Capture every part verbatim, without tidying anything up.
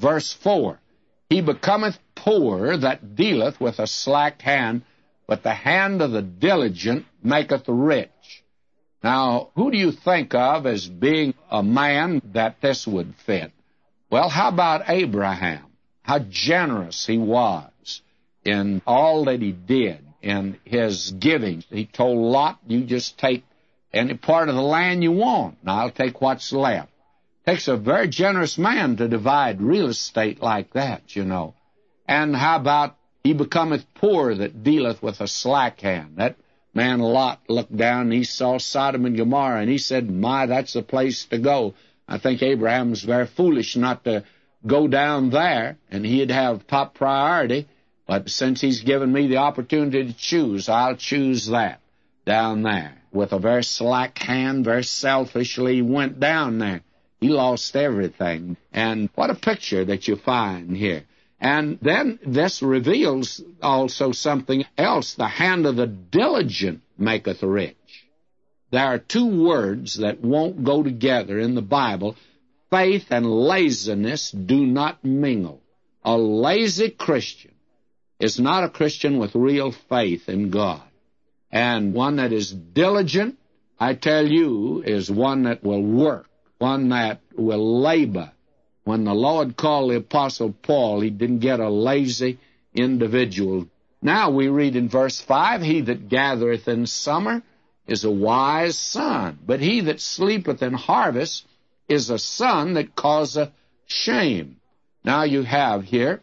Verse four, he becometh poor that dealeth with a slack hand, but the hand of the diligent maketh rich. Now, who do you think of as being a man that this would fit? Well, how about Abraham? How generous he was in all that he did, in his giving. He told Lot, you just take any part of the land you want, and I'll take what's left. It takes a very generous man to divide real estate like that, you know. And how about he becometh poor that dealeth with a slack hand? That man Lot looked down and he saw Sodom and Gomorrah, and he said, my, that's the place to go. I think Abraham was very foolish not to go down there, and he'd have top priority. But since he's given me the opportunity to choose, I'll choose that down there. With a very slack hand, very selfishly, he went down there. He lost everything. And what a picture that you find here. And then this reveals also something else. The hand of the diligent maketh rich. There are two words that won't go together in the Bible. Faith and laziness do not mingle. A lazy Christian is not a Christian with real faith in God. And one that is diligent, I tell you, is one that will work, one that will labor. When the Lord called the Apostle Paul, he didn't get a lazy individual. Now we read in verse five, he that gathereth in summer is a wise son, but he that sleepeth in harvest is a son that causeth shame. Now you have here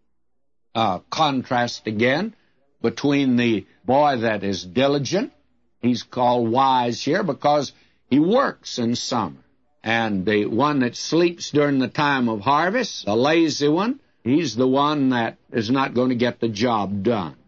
a contrast again between the boy that is diligent. He's called wise here because he works in summer. And the one that sleeps during the time of harvest, the lazy one, he's the one that is not going to get the job done.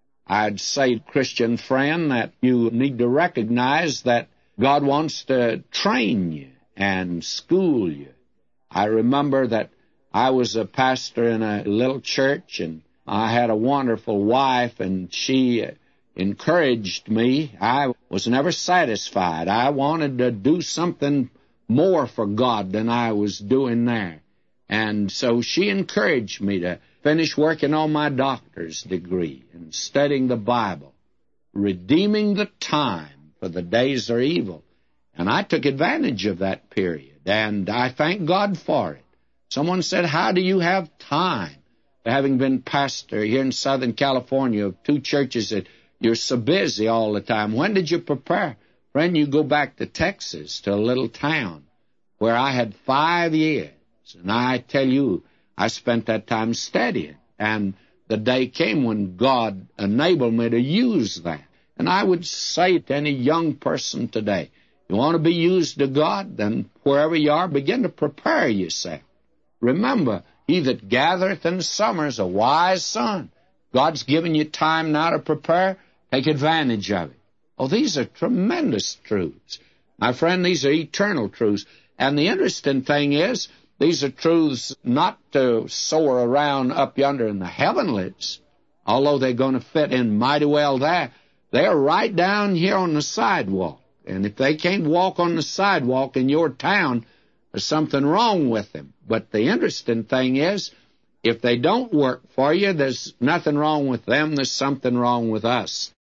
I'd say, Christian friend, that you need to recognize that God wants to train you and school you. I remember that I was a pastor in a little church, and I had a wonderful wife, and she encouraged me. I was never satisfied. I wanted to do something more for God than I was doing there. And so she encouraged me to finish working on my doctor's degree and studying the Bible, redeeming the time, for the days are evil. And I took advantage of that period, and I thank God for it. Someone said, how do you have time? Having been pastor here in Southern California of two churches, that you're so busy all the time. When did you prepare? Friend, you go back to Texas, to a little town where I had five years. And I tell you, I spent that time studying. And the day came when God enabled me to use that. And I would say to any young person today, you want to be used to God, then wherever you are, begin to prepare yourself. Remember, he that gathereth in summer is a wise son. God's given you time now to prepare. Take advantage of it. Oh, these are tremendous truths. My friend, these are eternal truths. And the interesting thing is, these are truths not to soar around up yonder in the heavenlies, although they're going to fit in mighty well there. They're right down here on the sidewalk. And if they can't walk on the sidewalk in your town, there's something wrong with them. But the interesting thing is, if they don't work for you, there's nothing wrong with them. There's something wrong with us.